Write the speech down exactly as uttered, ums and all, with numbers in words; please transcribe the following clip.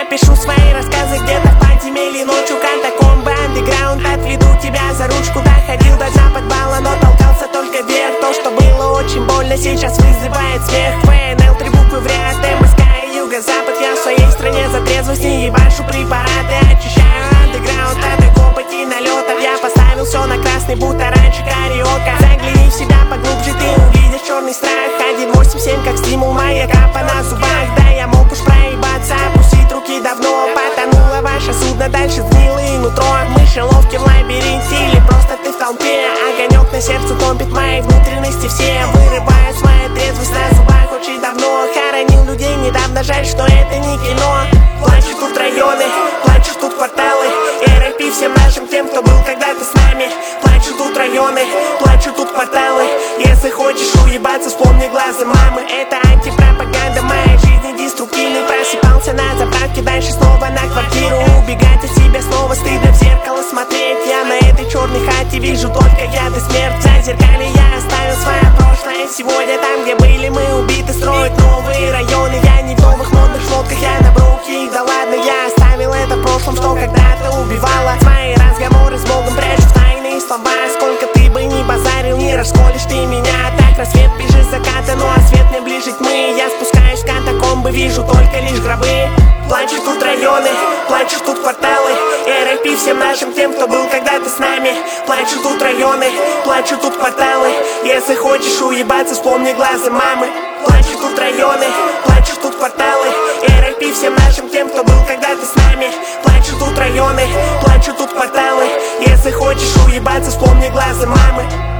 Я пишу свои рассказы где-то в подземелье ночью. Катакомбы, андеграунд, отведу тебя за ручку. Доходил до западбала, но толкался только вверх. То, что было очень больно, сейчас вызывает смех. ФНЛ, три буквы в ряд, МСК и юго-запад. Я в своей стране за трезвость не ебашу препараты. Очищаю андеграунд от копоти налетов. Я поставил все на красный, будто раньше кариока. Загляни в себя поглубже, ты увидишь черный страх. Один восемь семь как стимул, моя капа на зубах. Да я мог уж проебаться, опустить руки давно. Потонуло ваше судно, дальше сгнило и нутро. Мышеловки в лабиринте или просто ты в толпе. Огонек на сердце топит мои внутренности все. Вырывают свою трезвость на зубах очень давно. Хоронил людей недавно, жаль, что это не кино. Плачут тут районы, плачут тут кварталы. эр эл пи всем нашим тем, кто был когда-то с нами. Плачут тут районы, плачут тут кварталы. Если хочешь уебаться, вспомни глаза мамы. Это антипропаганда моей жизни деструктивный. Просыпался на заправке, дальше снова на квартиру. Убегать от себя снова стыдно в зеркало смотреть. Я на этой черной хате вижу только яд и смерть. За зеркале я оставил свое прошлое. Сегодня там, где были мы убиты, строят новые районы. Я не в новых модных шмотках, я на броуке. Да ладно, я оставил это в прошлом, что когда-то убивало. Мои разговоры с Богом прячу в тайные слова. Сколько ты бы ни базарил, не расколешь ты меня. Так рассвет бежит заката, ну а свет мне ближе тьмы. Я спускаюсь в катакомбы, вижу только лишь гробы. Плачут тут районы, плачут тут кварталы. эр эл пи всем нашим тем, кто был когда-то с нами. Плачут тут районы, плачут тут кварталы. Если хочешь уебаться, вспомни глаза мамы. Плачут тут районы, плачут тут кварталы. эр эл пи всем нашим тем, кто был когда-то с нами. Плачут тут районы, плачут тут кварталы. Если хочешь уебаться, вспомни глаза мамы.